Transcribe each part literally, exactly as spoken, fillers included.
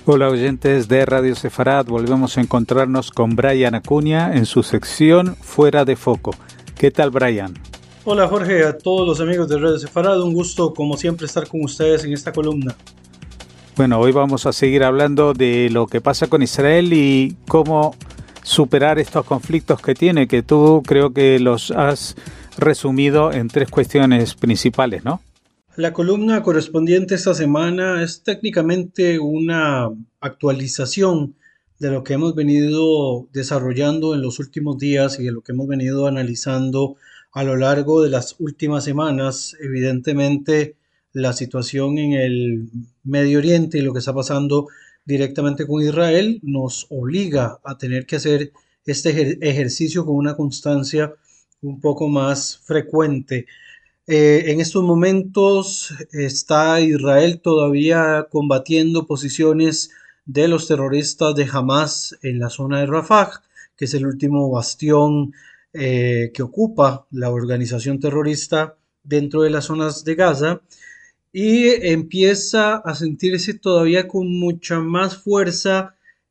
Hola oyentes de Radio Sefarad, volvemos a encontrarnos con Brian Acuña en su sección Fuera de Foco. ¿Qué tal, Brian? Hola Jorge, a todos los amigos de Radio Sefarad, un gusto como siempre estar con ustedes en esta columna. Bueno, hoy vamos a seguir hablando de lo que pasa con Israel y cómo superar estos conflictos que tiene, que tú creo que los has resumido en tres cuestiones principales, ¿no? La columna correspondiente esta semana es técnicamente una actualización de lo que hemos venido desarrollando en los últimos días y de lo que hemos venido analizando a lo largo de las últimas semanas. Evidentemente, la situación en el Medio Oriente y lo que está pasando directamente con Israel nos obliga a tener que hacer este ejer- ejercicio con una constancia un poco más frecuente. Eh, en estos momentos está Israel todavía combatiendo posiciones de los terroristas de Hamas en la zona de Rafah, que es el último bastión eh, que ocupa la organización terrorista dentro de las zonas de Gaza, y empieza a sentirse todavía con mucha más fuerza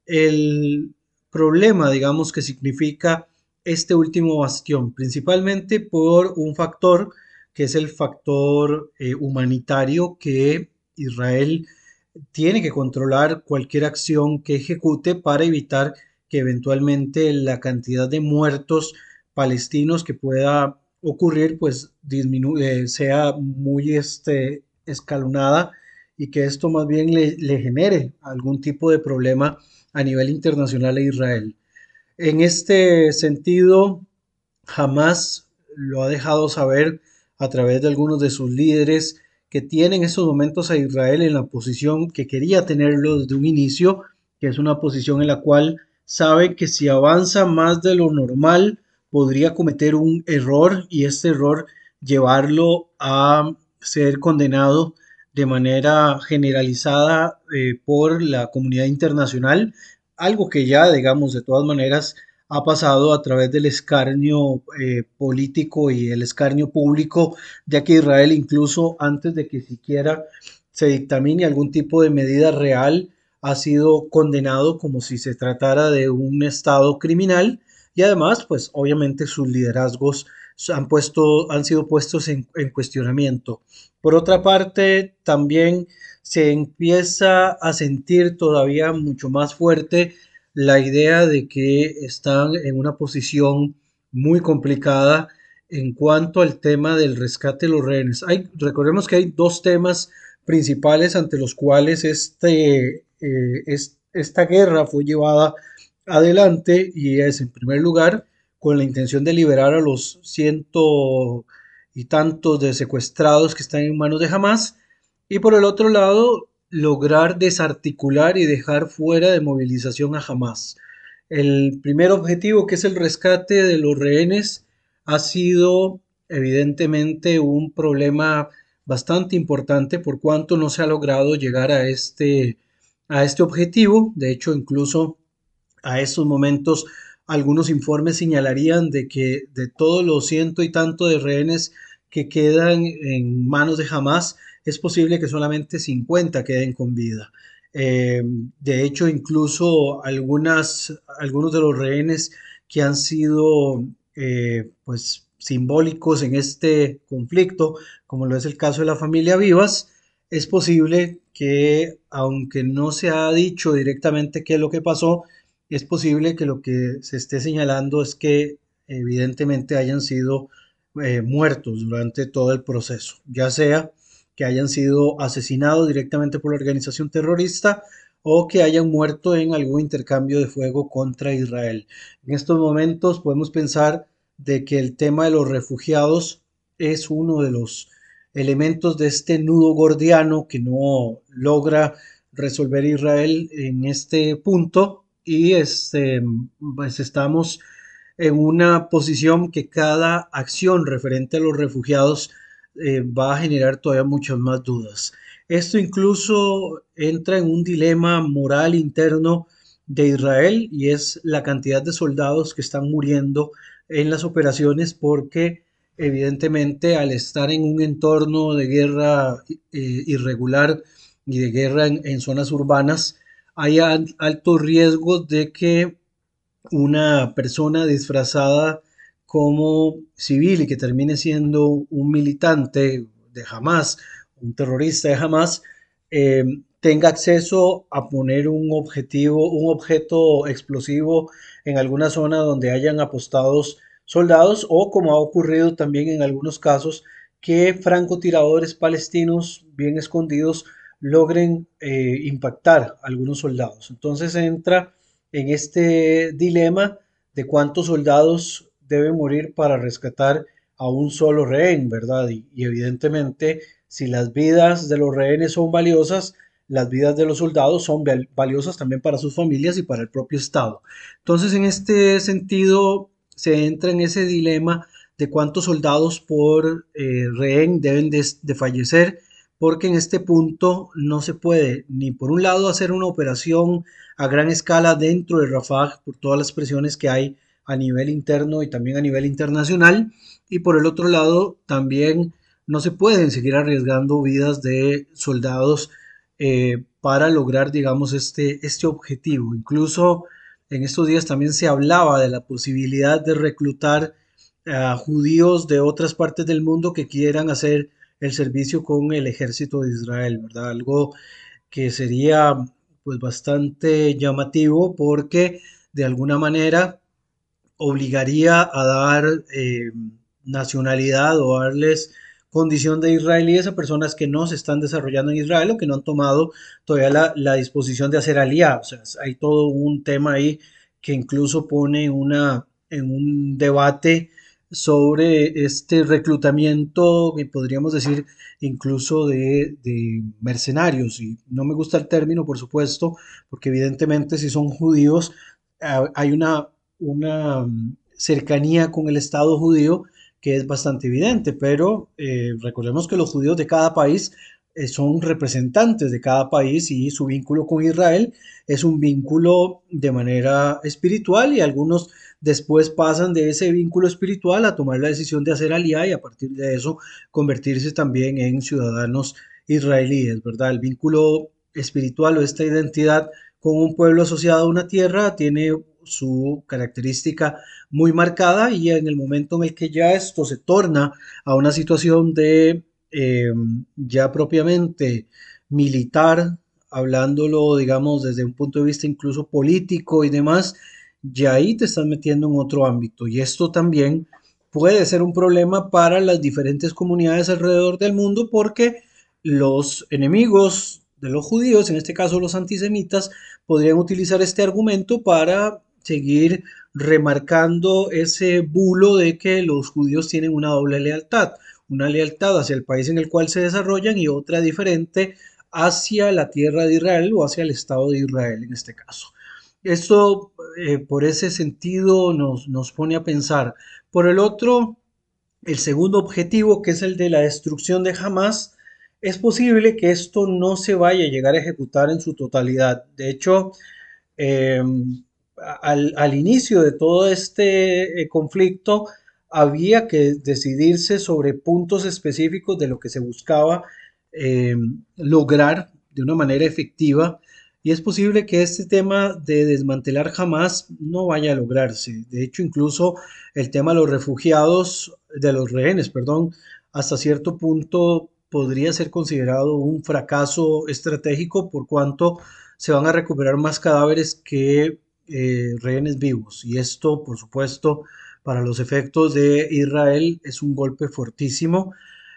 el problema, digamos, que significa este último bastión, principalmente por un factor que es el factor eh, humanitario, que Israel tiene que controlar cualquier acción que ejecute para evitar que eventualmente la cantidad de muertos palestinos que pueda ocurrir pues disminu eh, sea muy este, escalonada, y que esto más bien le, le genere algún tipo de problema a nivel internacional a Israel. En este sentido, jamás lo ha dejado saber a través de algunos de sus líderes que tienen en estos momentos a Israel en la posición que quería tenerlo desde un inicio, que es una posición en la cual sabe que si avanza más de lo normal podría cometer un error, y este error llevarlo a ser condenado de manera generalizada eh, por la comunidad internacional, algo que ya, digamos, de todas maneras ha pasado a través del escarnio eh, político y el escarnio público, ya que Israel, incluso antes de que siquiera se dictamine algún tipo de medida real, ha sido condenado como si se tratara de un estado criminal, y además, pues obviamente sus liderazgos han, puesto, han sido puestos en, en cuestionamiento. Por otra parte, también se empieza a sentir todavía mucho más fuerte la idea de que están en una posición muy complicada en cuanto al tema del rescate de los rehenes. Hay, recordemos que hay dos temas principales ante los cuales este, eh, es, esta guerra fue llevada adelante, y es, en primer lugar, con la intención de liberar a los ciento y tantos de secuestrados que están en manos de Hamas, y por el otro lado, lograr desarticular y dejar fuera de movilización a Hamas. El primer objetivo, que es el rescate de los rehenes, ha sido evidentemente un problema bastante importante, por cuanto no se ha logrado llegar a este, a este objetivo. De hecho, incluso a estos momentos algunos informes señalarían de que de todos los ciento y tanto de rehenes que quedan en manos de Hamas, es posible que solamente cincuenta queden con vida. Eh, de hecho, incluso algunas, algunos de los rehenes que han sido eh, pues, simbólicos en este conflicto, como lo es el caso de la familia Vivas, es posible que, aunque no se ha dicho directamente qué es lo que pasó, es posible que lo que se esté señalando es que evidentemente hayan sido eh, muertos durante todo el proceso, ya sea que hayan sido asesinados directamente por la organización terrorista o que hayan muerto en algún intercambio de fuego contra Israel. En estos momentos podemos pensar de que el tema de los refugiados es uno de los elementos de este nudo gordiano que no logra resolver Israel en este punto, y este, pues estamos en una posición que cada acción referente a los refugiados eh, va a generar todavía muchas más dudas. Esto incluso entra en un dilema moral interno de Israel, y es la cantidad de soldados que están muriendo en las operaciones, porque evidentemente al estar en un entorno de guerra eh, irregular y de guerra en, en zonas urbanas, hay al- altos riesgos de que una persona disfrazada como civil y que termine siendo un militante de Hamas, un terrorista de Hamas, eh, tenga acceso a poner un objetivo, un objeto explosivo en alguna zona donde hayan apostados soldados o como ha ocurrido también en algunos casos que francotiradores palestinos bien escondidos logren eh, impactar a algunos soldados. Entonces entra en este dilema de cuántos soldados deben morir para rescatar a un solo rehén, ¿verdad? Y, y evidentemente, si las vidas de los rehenes son valiosas, las vidas de los soldados son valiosas también para sus familias y para el propio Estado. Entonces, en este sentido, se entra en ese dilema de cuántos soldados por eh, rehén deben de, de fallecer, porque en este punto no se puede ni por un lado hacer una operación a gran escala dentro de Rafah por todas las presiones que hay a nivel interno y también a nivel internacional. Y por el otro lado, también no se pueden seguir arriesgando vidas de soldados eh, para lograr, digamos, este, este objetivo. Incluso en estos días también se hablaba de la posibilidad de reclutar a judíos de otras partes del mundo que quieran hacer el servicio con el ejército de Israel, ¿verdad? Algo que sería pues bastante llamativo porque de alguna manera obligaría a dar eh, nacionalidad o darles condición de israelíes a personas que no se están desarrollando en Israel o que no han tomado todavía la, la disposición de hacer aliyah. O sea, hay todo un tema ahí que incluso pone una, en un debate sobre este reclutamiento que podríamos decir incluso de, de mercenarios. Y no me gusta el término, por supuesto, porque evidentemente si son judíos, eh, hay una una mm, cercanía con el Estado judío que es bastante evidente, pero eh, recordemos que los judíos de cada país eh, son representantes de cada país y su vínculo con Israel es un vínculo de manera espiritual y algunos después pasan de ese vínculo espiritual a tomar la decisión de hacer aliyah y a partir de eso convertirse también en ciudadanos israelíes, ¿verdad? El vínculo espiritual o esta identidad con un pueblo asociado a una tierra tiene su característica muy marcada y en el momento en el que ya esto se torna a una situación de eh, ya propiamente militar, hablándolo, digamos, desde un punto de vista incluso político y demás, ya ahí te estás metiendo en otro ámbito. Y esto también puede ser un problema para las diferentes comunidades alrededor del mundo porque los enemigos de los judíos, en este caso los antisemitas, podrían utilizar este argumento para seguir remarcando ese bulo de que los judíos tienen una doble lealtad, una lealtad hacia el país en el cual se desarrollan y otra diferente hacia la tierra de Israel o hacia el Estado de Israel en este caso. Esto, eh, por ese sentido, nos, nos pone a pensar. Por el otro, el segundo objetivo, que es el de la destrucción de Hamas, es posible que esto no se vaya a llegar a ejecutar en su totalidad. De hecho, eh, al, al, inicio de todo este eh, conflicto había que decidirse sobre puntos específicos de lo que se buscaba eh, lograr de una manera efectiva y es posible que este tema de desmantelar jamás no vaya a lograrse. De hecho, incluso el tema de los refugiados, de los rehenes, perdón, hasta cierto punto podría ser considerado un fracaso estratégico por cuanto se van a recuperar más cadáveres que eh, rehenes vivos. Y esto, por supuesto, para los efectos de Israel es un golpe fortísimo.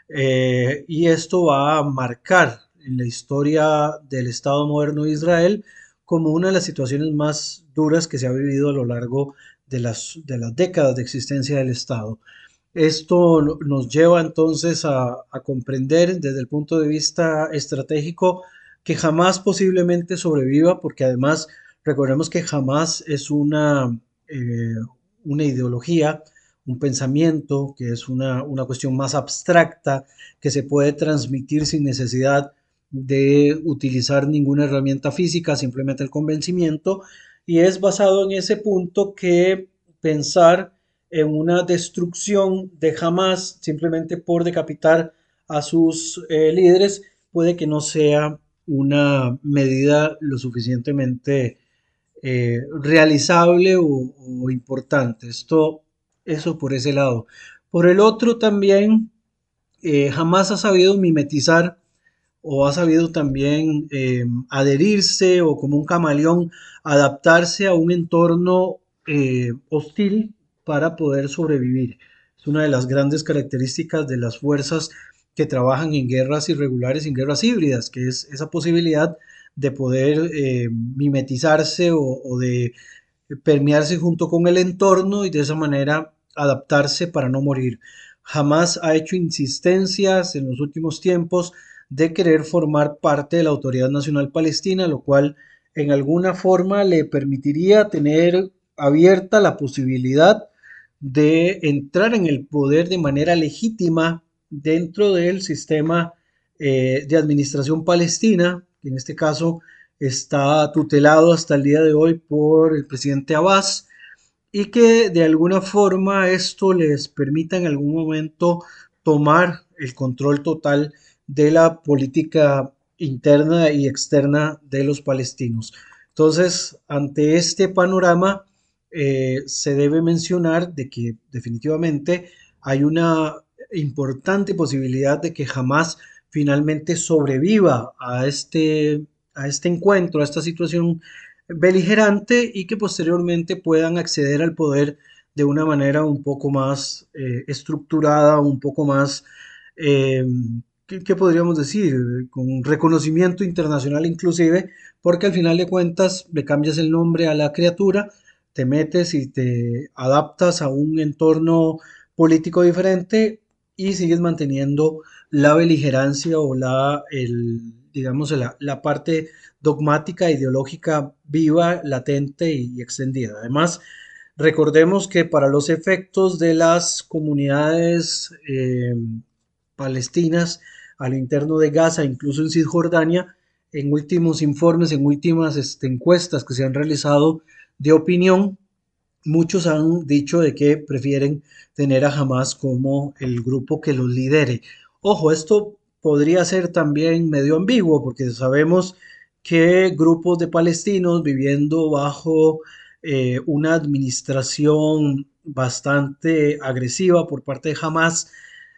Eh, y esto va a marcar en la historia del Estado moderno de Israel como una de las situaciones más duras que se ha vivido a lo largo de las, de las décadas de existencia del Estado. Esto nos lleva entonces a, a, comprender desde el punto de vista estratégico que jamás posiblemente sobreviva, porque además recordemos que jamás es una, eh, una ideología, un pensamiento, que es una, una cuestión más abstracta, que se puede transmitir sin necesidad de utilizar ninguna herramienta física, simplemente el convencimiento, y es basado en ese punto que pensar en una destrucción de Hamas simplemente por decapitar a sus eh, líderes puede que no sea una medida lo suficientemente eh, realizable o, o importante. Esto, eso por ese lado. Por el otro también, eh, jamás ha sabido mimetizar o ha sabido también eh, adherirse o como un camaleón adaptarse a un entorno eh, hostil para poder sobrevivir. Es una de las grandes características de las fuerzas que trabajan en guerras irregulares, en guerras híbridas, que es esa posibilidad de poder eh, mimetizarse o, o de permearse junto con el entorno y de esa manera adaptarse para no morir. Jamás ha hecho insistencias en los últimos tiempos de querer formar parte de la Autoridad Nacional Palestina, lo cual en alguna forma le permitiría tener abierta la posibilidad de entrar en el poder de manera legítima dentro del sistema eh, de administración palestina, que en este caso está tutelado hasta el día de hoy por el presidente Abbas, y que de alguna forma esto les permita en algún momento tomar el control total de la política interna y externa de los palestinos. Entonces, ante este panorama, eh, se debe mencionar de que definitivamente hay una importante posibilidad de que jamás finalmente sobreviva a este, a este encuentro, a esta situación beligerante y que posteriormente puedan acceder al poder de una manera un poco más eh, estructurada, un poco más, eh, ¿qué, ¿qué, podríamos decir? Con reconocimiento internacional inclusive, porque al final de cuentas le cambias el nombre a la criatura, te metes y te adaptas a un entorno político diferente y sigues manteniendo la beligerancia o la, el, digamos, la, la parte dogmática, ideológica viva, latente y extendida. Además, recordemos que para los efectos de las comunidades eh, palestinas al interno de Gaza, incluso en Cisjordania, en últimos informes, en últimas este, encuestas que se han realizado de opinión, muchos han dicho de que prefieren tener a Hamas como el grupo que los lidere. Ojo, esto podría ser también medio ambiguo porque sabemos que grupos de palestinos viviendo bajo eh, una administración bastante agresiva por parte de Hamas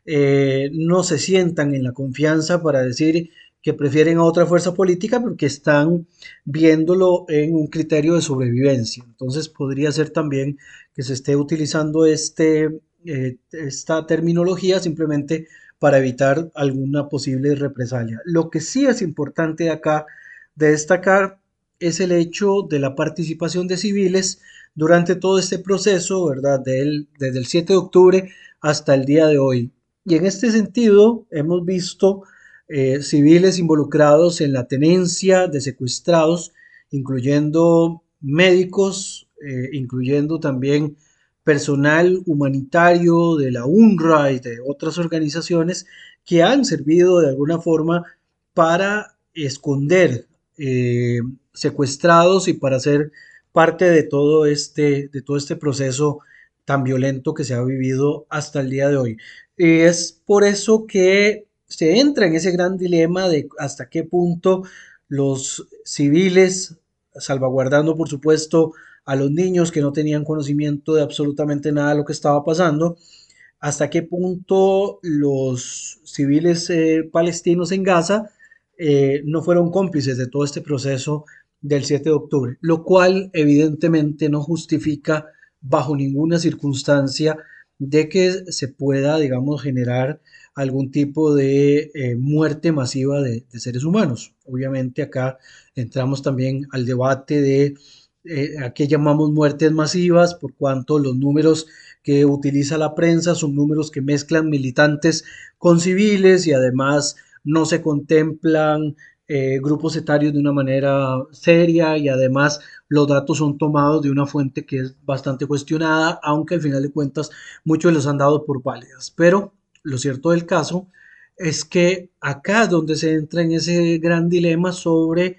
eh, no se sientan en la confianza para decir que prefieren a otra fuerza política porque están viéndolo en un criterio de sobrevivencia. Entonces podría ser también que se esté utilizando este, eh, esta terminología simplemente para evitar alguna posible represalia. Lo que sí es importante acá de destacar es el hecho de la participación de civiles durante todo este proceso, ¿verdad? Del, desde el siete de octubre hasta el día de hoy. Y en este sentido hemos visto eh, civiles involucrados en la tenencia de secuestrados, incluyendo médicos, eh, incluyendo también personal humanitario de la UNRWA y de otras organizaciones que han servido de alguna forma para esconder eh, secuestrados y para ser parte de todo este, de todo este proceso tan violento que se ha vivido hasta el día de hoy. Y es por eso que se entra en ese gran dilema de hasta qué punto los civiles, salvaguardando por supuesto a los niños que no tenían conocimiento de absolutamente nada de lo que estaba pasando, hasta qué punto los civiles eh, palestinos en Gaza eh, no fueron cómplices de todo este proceso del siete de octubre, lo cual evidentemente no justifica bajo ninguna circunstancia de que se pueda, digamos, generar algún tipo de eh, muerte masiva de, de, seres humanos. Obviamente acá entramos también al debate de eh, a qué llamamos muertes masivas, por cuanto los números que utiliza la prensa son números que mezclan militantes con civiles y además no se contemplan eh, grupos etarios de una manera seria y además los datos son tomados de una fuente que es bastante cuestionada, aunque al final de cuentas muchos los han dado por válidas. Pero lo cierto del caso es que acá es donde se entra en ese gran dilema sobre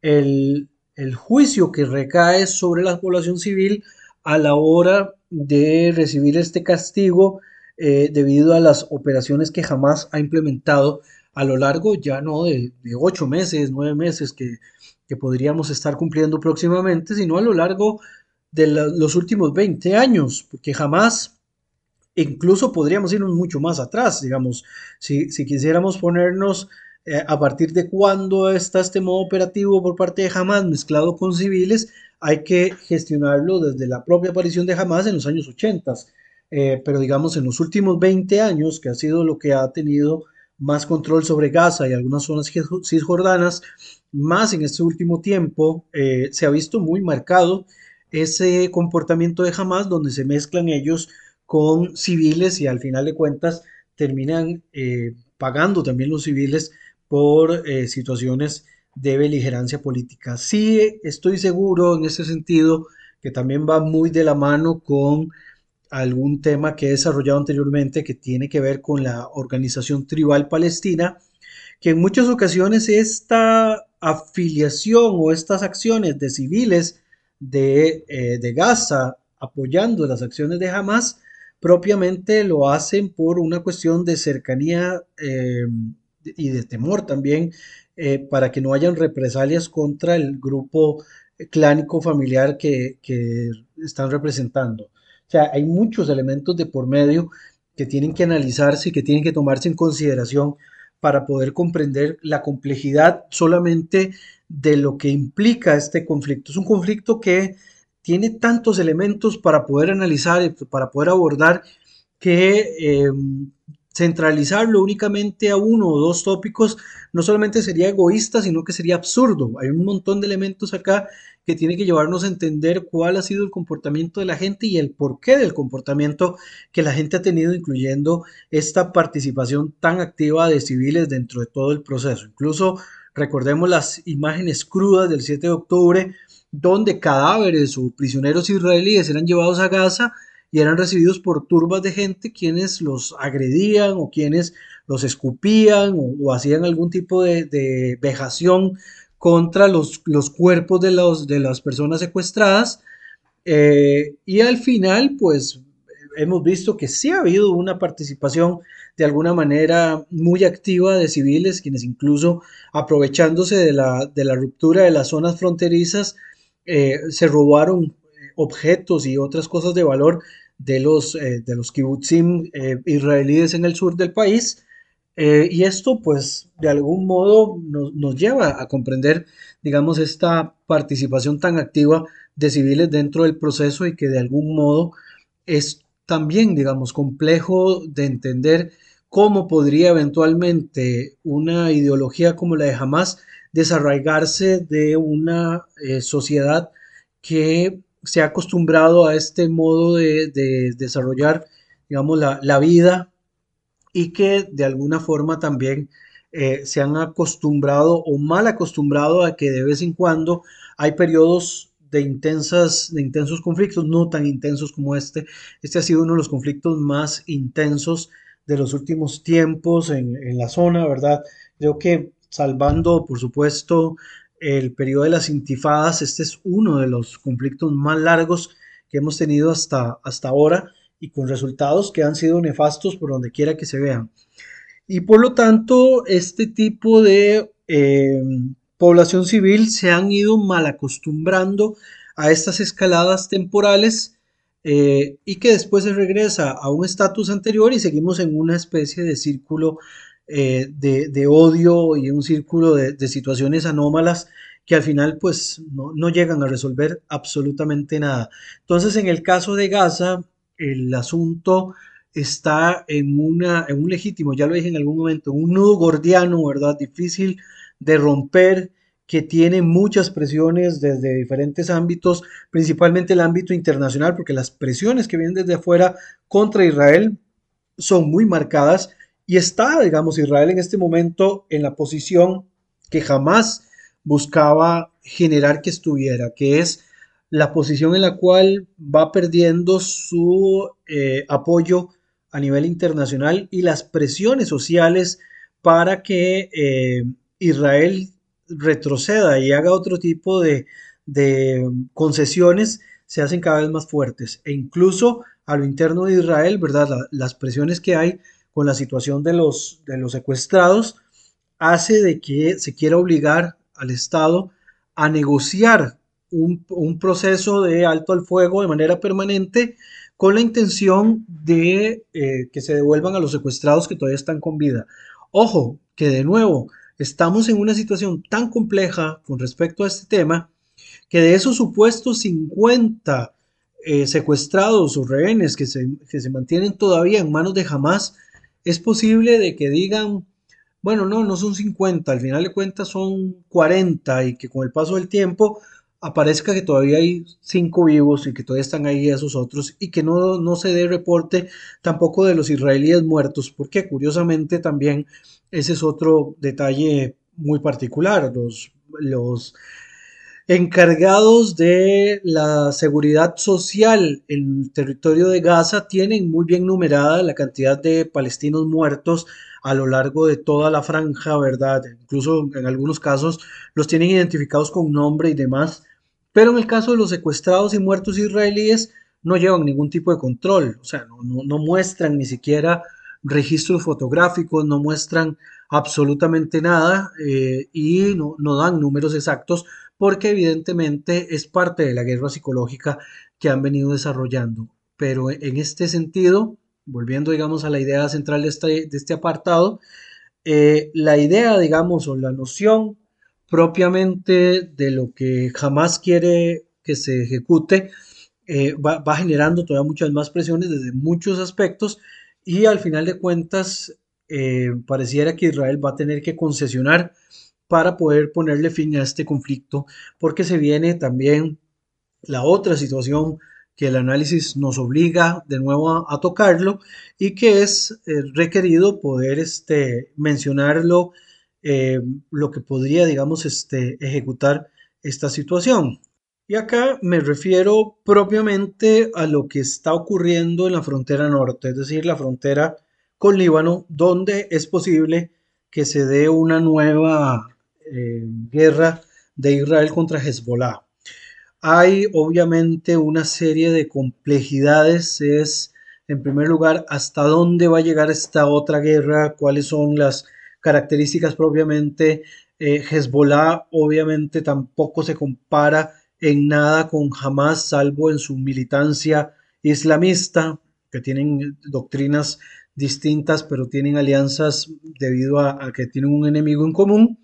el, el juicio que recae sobre la población civil a la hora de recibir este castigo eh, debido a las operaciones que jamás ha implementado a lo largo ya no de, de ocho meses, nueve meses que, que podríamos estar cumpliendo próximamente, sino a lo largo de la- los últimos veinte años, porque jamás, incluso podríamos irnos mucho más atrás, digamos, si, si quisiéramos ponernos eh, a partir de cuándo está este modo operativo por parte de Hamas mezclado con civiles, hay que gestionarlo desde la propia aparición de Hamas en los años ochenta. Eh, pero digamos, en los últimos veinte años, que ha sido lo que ha tenido más control sobre Gaza y algunas zonas cisjordanas, más en este último tiempo, eh, se ha visto muy marcado ese comportamiento de Hamas donde se mezclan ellos con civiles y al final de cuentas terminan eh, pagando también los civiles por eh, situaciones de beligerancia política. Sí, estoy seguro en ese sentido que también va muy de la mano con algún tema que he desarrollado anteriormente que tiene que ver con la organización tribal palestina, que en muchas ocasiones esta afiliación o estas acciones de civiles de, eh, de Gaza apoyando las acciones de Hamas propiamente lo hacen por una cuestión de cercanía eh, y de temor también eh, para que no hayan represalias contra el grupo clánico familiar que, que están representando. O sea, hay muchos elementos de por medio que tienen que analizarse y que tienen que tomarse en consideración para poder comprender la complejidad solamente de lo que implica este conflicto. Es un conflicto que tiene tantos elementos para poder analizar y para poder abordar que eh, centralizarlo únicamente a uno o dos tópicos no solamente sería egoísta, sino que sería absurdo. Hay un montón de elementos acá que tiene que llevarnos a entender cuál ha sido el comportamiento de la gente y el porqué del comportamiento que la gente ha tenido, incluyendo esta participación tan activa de civiles dentro de todo el proceso. Incluso recordemos las imágenes crudas del siete de octubre, donde cadáveres o prisioneros israelíes eran llevados a Gaza y eran recibidos por turbas de gente quienes los agredían o quienes los escupían o, o hacían algún tipo de, de vejación contra los, los cuerpos de, los, de las personas secuestradas. Eh, y al final, pues hemos visto que sí ha habido una participación de alguna manera muy activa de civiles, quienes incluso aprovechándose de la, de la ruptura de las zonas fronterizas, eh, se robaron objetos y otras cosas de valor de los, eh, de los kibutzim eh, israelíes en el sur del país. Eh, y esto, pues, de algún modo nos, nos lleva a comprender, digamos, esta participación tan activa de civiles dentro del proceso y que de algún modo es también, digamos, complejo de entender cómo podría eventualmente una ideología como la de Hamas desarraigarse de una eh, sociedad que se ha acostumbrado a este modo de, de desarrollar, digamos, la, la vida y que de alguna forma también eh, se han acostumbrado o mal acostumbrado a que de vez en cuando hay periodos de, intensas, de intensos conflictos, no tan intensos como este. Este ha sido uno de los conflictos más intensos de los últimos tiempos en, en la zona, ¿verdad? Creo que salvando, por supuesto, el periodo de las intifadas, este es uno de los conflictos más largos que hemos tenido hasta, hasta ahora y con resultados que han sido nefastos por donde quiera que se vean. Y por lo tanto, este tipo de eh, población civil se han ido mal acostumbrando a estas escaladas temporales eh, y que después se regresa a un estatus anterior y seguimos en una especie de círculo eh, de, de, odio y un círculo de, de, situaciones anómalas que al final pues no, no llegan a resolver absolutamente nada. Entonces en el caso de Gaza, el asunto está en, una, en un legítimo, ya lo dije en algún momento, un nudo gordiano, ¿verdad? Difícil de romper, que tiene muchas presiones desde diferentes ámbitos, principalmente el ámbito internacional, porque las presiones que vienen desde afuera contra Israel son muy marcadas y está, digamos, Israel en este momento en la posición que jamás buscaba generar que estuviera, que es la posición en la cual va perdiendo su eh, apoyo a nivel internacional y las presiones sociales para que eh, Israel retroceda y haga otro tipo de, de concesiones se hacen cada vez más fuertes e incluso a lo interno de Israel, ¿verdad? La, las presiones que hay con la situación de los, de los secuestrados hace de que se quiera obligar al Estado a negociar un, un proceso de alto al fuego de manera permanente con la intención de eh, que se devuelvan a los secuestrados que todavía están con vida. Ojo, que de nuevo estamos en una situación tan compleja con respecto a este tema que de esos supuestos cincuenta eh, secuestrados o rehenes que se, que se mantienen todavía en manos de Hamas, es posible de que digan, bueno, no, no son cincuenta, al final de cuentas son cuarenta y que con el paso del tiempo aparezca que todavía hay cinco vivos y que todavía están ahí esos otros y que no, no se dé reporte tampoco de los israelíes muertos, porque curiosamente también ese es otro detalle muy particular. Los, los encargados de la seguridad social en el territorio de Gaza tienen muy bien numerada la cantidad de palestinos muertos a lo largo de toda la franja, ¿verdad? Incluso en algunos casos los tienen identificados con nombre y demás, pero en el caso de los secuestrados y muertos israelíes no llevan ningún tipo de control, o sea, no, no, no muestran ni siquiera registros fotográficos, no muestran absolutamente nada eh, y no, no dan números exactos porque evidentemente es parte de la guerra psicológica que han venido desarrollando. Pero en este sentido, volviendo digamos a la idea central de este, de este apartado, eh, la idea digamos o la noción propiamente de lo que jamás quiere que se ejecute eh, va, va generando todavía muchas más presiones desde muchos aspectos y al final de cuentas eh, pareciera que Israel va a tener que concesionar para poder ponerle fin a este conflicto, porque se viene también la otra situación que el análisis nos obliga de nuevo a, a tocarlo y que es eh, requerido poder este, mencionarlo, eh, lo que podría, digamos, este, ejecutar esta situación. Y acá me refiero propiamente a lo que está ocurriendo en la frontera norte, es decir, la frontera con Líbano, donde es posible que se dé una nueva eh, guerra de Israel contra Hezbollah. Hay obviamente una serie de complejidades, es en primer lugar hasta dónde va a llegar esta otra guerra, cuáles son las características propiamente. Eh, Hezbollah obviamente tampoco se compara en nada con Hamas, salvo en su militancia islamista, que tienen doctrinas distintas, pero tienen alianzas debido a, a que tienen un enemigo en común.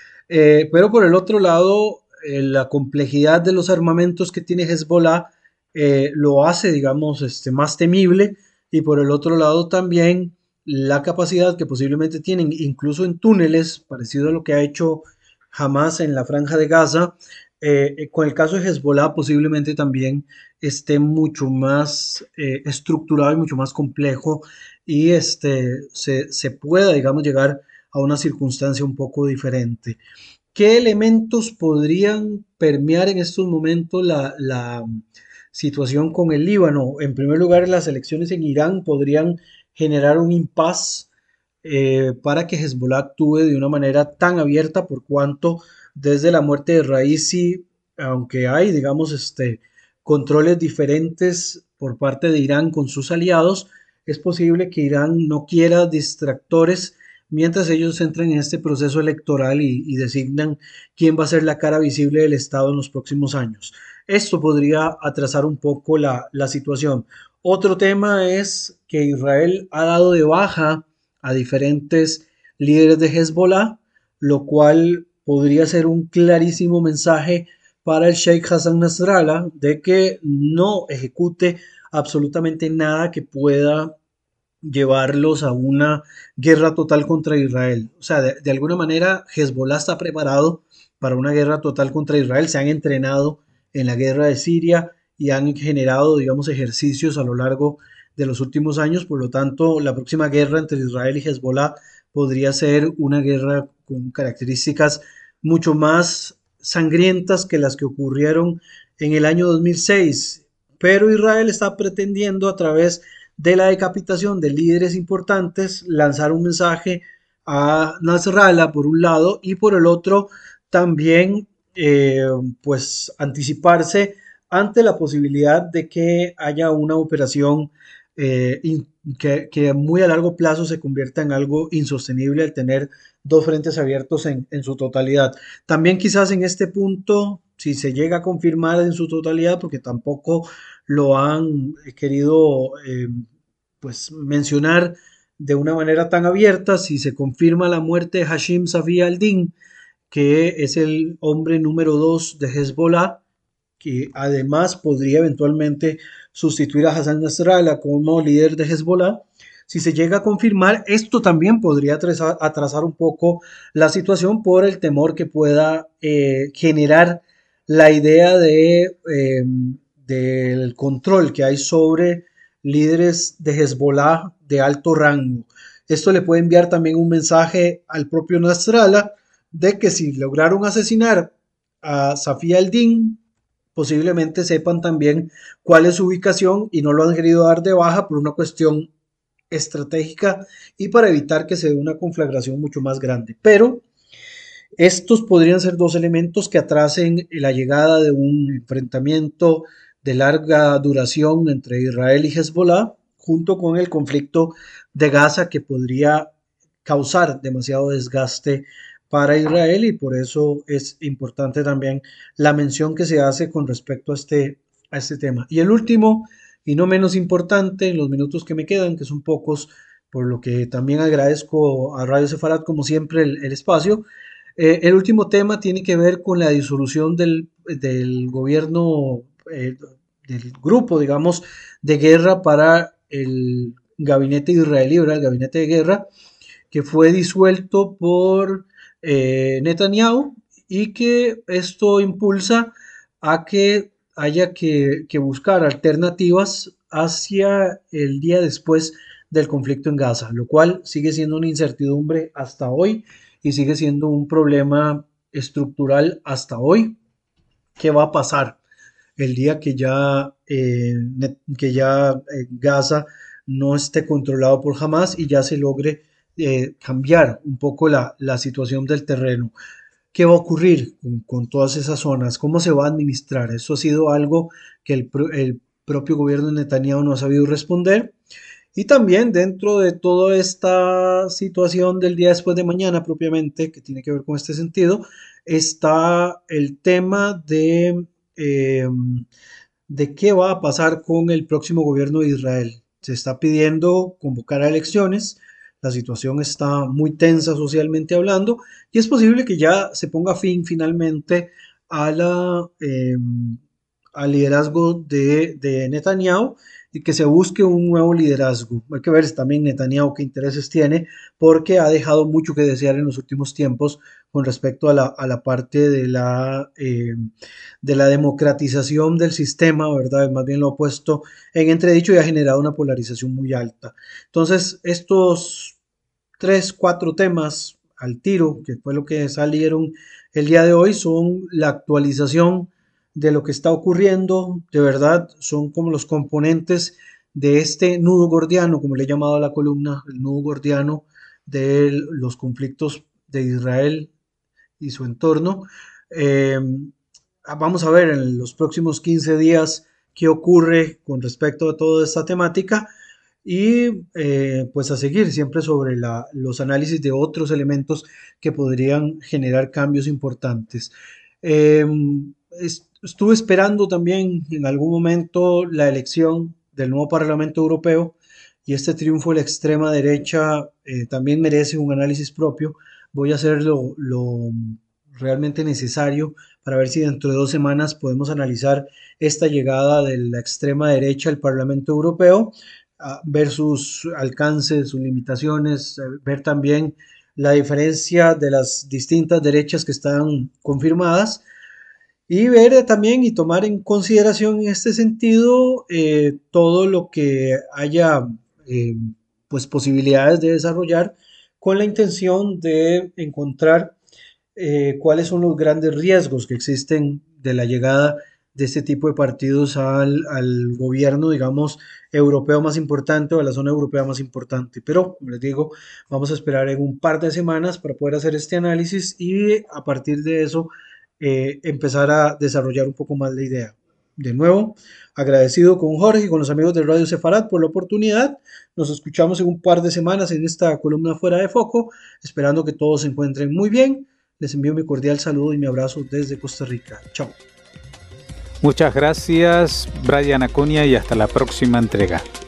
Eh, pero por el otro lado, eh, la complejidad de los armamentos que tiene Hezbollah eh, lo hace, digamos, este, más temible. Y por el otro lado también la capacidad que posiblemente tienen, incluso en túneles, parecido a lo que ha hecho Hamas en la franja de Gaza, eh, con el caso de Hezbollah posiblemente también esté mucho más eh, estructurado y mucho más complejo y este, se, se pueda, digamos, llegar a una circunstancia un poco diferente. ¿Qué elementos podrían permear en estos momentos la, la situación con el Líbano? En primer lugar, las elecciones en Irán podrían generar un impasse eh, para que Hezbollah actúe de una manera tan abierta por cuanto desde la muerte de Raisi, aunque hay, digamos, este, controles diferentes por parte de Irán con sus aliados, es posible que Irán no quiera distractores mientras ellos entran en este proceso electoral y, y designan quién va a ser la cara visible del Estado en los próximos años. Esto podría atrasar un poco la, la situación. Otro tema es que Israel ha dado de baja a diferentes líderes de Hezbollah, lo cual podría ser un clarísimo mensaje para el Sheikh Hassan Nasrallah de que no ejecute absolutamente nada que pueda llevarlos a una guerra total contra Israel. O sea, de, de, alguna manera Hezbollah está preparado para una guerra total contra Israel. Se han entrenado en la guerra de Siria y han generado, digamos, ejercicios a lo largo de los últimos años. Por lo tanto, la próxima guerra entre Israel y Hezbollah podría ser una guerra con características mucho más sangrientas que las que ocurrieron en el año dos mil seis. Pero Israel está pretendiendo a través de la decapitación de líderes importantes, lanzar un mensaje a Nasrallah por un lado y por el otro también eh, pues anticiparse ante la posibilidad de que haya una operación eh, in, que, que, muy a largo plazo se convierta en algo insostenible al tener dos frentes abiertos en, en su totalidad. También quizás en este punto, si se llega a confirmar en su totalidad, porque tampoco lo han querido eh, pues mencionar de una manera tan abierta, si se confirma la muerte de Hashim Safi al-Din, que es el hombre número dos de Hezbollah, que además podría eventualmente sustituir a Hassan Nasrallah como líder de Hezbollah. Si se llega a confirmar, esto también podría atrasar, atrasar un poco la situación por el temor que pueda eh, generar la idea de, eh, del control que hay sobre líderes de Hezbollah de alto rango. Esto le puede enviar también un mensaje al propio Nasrallah de que si lograron asesinar a Safi al-Din, posiblemente sepan también cuál es su ubicación y no lo han querido dar de baja por una cuestión estratégica y para evitar que se dé una conflagración mucho más grande. Pero estos podrían ser dos elementos que atrasen la llegada de un enfrentamiento de larga duración entre Israel y Hezbollah, junto con el conflicto de Gaza que podría causar demasiado desgaste para Israel, y por eso es importante también la mención que se hace con respecto a este, a este tema. Y el último, y no menos importante, en los minutos que me quedan, que son pocos, por lo que también agradezco a Radio Sefarat, como siempre, el, el espacio. Eh, el último tema tiene que ver con la disolución del, del gobierno, eh, del grupo, digamos, de guerra para el gabinete israelí, ¿verdad? El gabinete de guerra, que fue disuelto por eh, Netanyahu, y que esto impulsa a que haya que, que buscar alternativas hacia el día después del conflicto en Gaza, lo cual sigue siendo una incertidumbre hasta hoy y sigue siendo un problema estructural hasta hoy. ¿Qué va a pasar el día que ya, eh, que ya eh, Gaza no esté controlado por Hamas y ya se logre eh, cambiar un poco la, la situación del terreno? ¿Qué va a ocurrir con, con todas esas zonas? ¿Cómo se va a administrar? Eso ha sido algo que el, el propio gobierno de Netanyahu no ha sabido responder. Y también dentro de toda esta situación del día después de mañana propiamente, que tiene que ver con este sentido, está el tema de, eh, de qué va a pasar con el próximo gobierno de Israel. Se está pidiendo convocar a elecciones, la situación está muy tensa socialmente hablando, y es posible que ya se ponga fin finalmente a la, eh, al liderazgo de, de Netanyahu, y que se busque un nuevo liderazgo. Hay que ver también Netanyahu qué intereses tiene, porque ha dejado mucho que desear en los últimos tiempos con respecto a la, a la parte de la, eh, de la democratización del sistema, ¿verdad? Más bien lo ha puesto en entredicho y ha generado una polarización muy alta. Entonces, estos tres, cuatro temas al tiro, que fue lo que salieron el día de hoy, son la actualización de lo que está ocurriendo. De verdad, son como los componentes de este nudo gordiano, como le he llamado a la columna, el nudo gordiano de los conflictos de Israel y su entorno. Eh, vamos a ver en los próximos quince días qué ocurre con respecto a toda esta temática, y eh, pues a seguir siempre sobre la, los análisis de otros elementos que podrían generar cambios importantes. Eh, estuve esperando también en algún momento la elección del nuevo Parlamento Europeo, y este triunfo de la extrema derecha eh, también merece un análisis propio. Voy a hacer lo, lo realmente necesario para ver si dentro de dos semanas podemos analizar esta llegada de la extrema derecha al Parlamento Europeo, uh, ver sus alcances, sus limitaciones, uh, ver también la diferencia de las distintas derechas que están confirmadas, y ver también y tomar en consideración en este sentido eh, todo lo que haya eh, pues posibilidades de desarrollar, con la intención de encontrar eh, cuáles son los grandes riesgos que existen de la llegada de este tipo de partidos al, al gobierno, digamos, europeo más importante, o a la zona europea más importante. Pero, como les digo, vamos a esperar en un par de semanas para poder hacer este análisis y a partir de eso eh, empezar a desarrollar un poco más la idea. de nuevo, agradecido con Jorge y con los amigos de Radio Sefarat por la oportunidad. Nos escuchamos en un par de semanas en esta columna Fuera de Foco, esperando que todos se encuentren muy bien. Les envío mi cordial saludo y mi abrazo desde Costa Rica. Chao. Muchas gracias, Brian Acuña, y hasta la próxima entrega.